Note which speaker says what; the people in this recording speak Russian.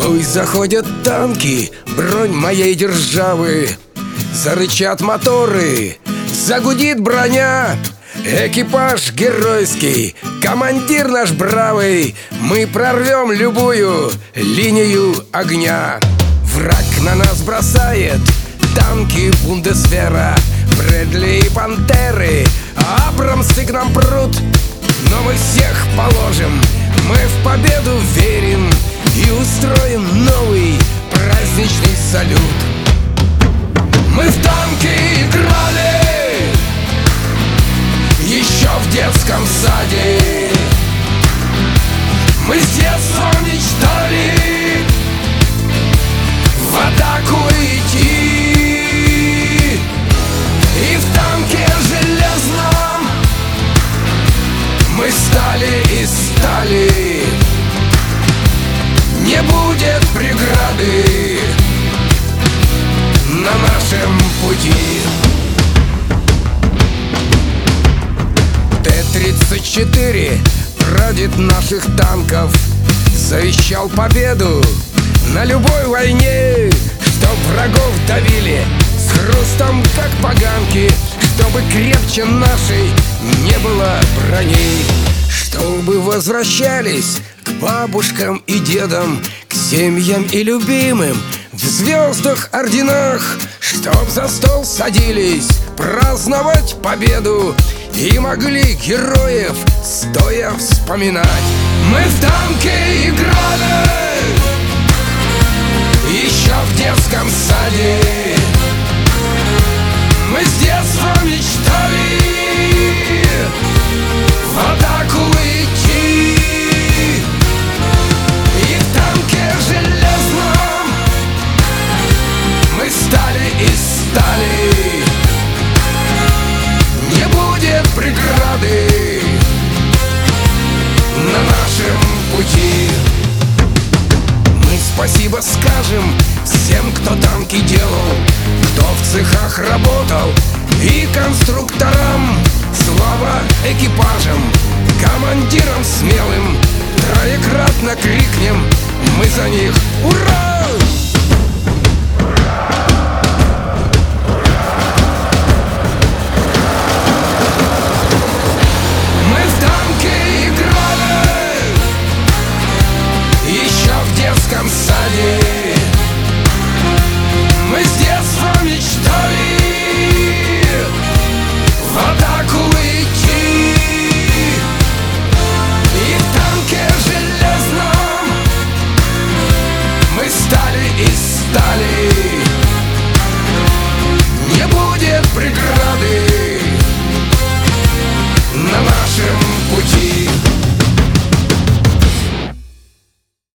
Speaker 1: Пусть заходят танки, бронь моей державы, зарычат моторы, загудит броня. Экипаж геройский, командир наш бравый, мы прорвем любую линию огня. Враг на нас бросает танки Бундесвера, Брэдли и Пантеры, Абрамсы к нам прут. Но мы всех положим, мы в победу верим и устроим новый праздничный салют. Мы в танки играли еще в детском саде, мы с детства мечтали в атаку идти. И в танке железном мы стали из стали. Не будет преграды на нашем пути. Т-34, прадед наших танков, завещал победу на любой войне, чтоб врагов давили с хрустом, как поганки, чтобы крепче нашей не было броней, чтобы возвращались к бабушкам и дедам, к семьям и любимым в звездах, орденах, чтоб за стол садились праздновать победу и могли героев стоя вспоминать. Мы в танке играли еще в детском саде, мы с детства мечтали в атаку идти. И в танке железном мы стали из стали. Не будет преграды на нашем пути. Мы спасибо скажем всем, кто танки делал, кто в цехах работал, и конструкторам. Слава экипажам, командирам смелым, троекратно крикнем мы за них «Ура!». Мы в танки играли еще в детском саде, мы с детства мечтали в атаку идти. И в танке железном мы стали из стали. Не будет преграды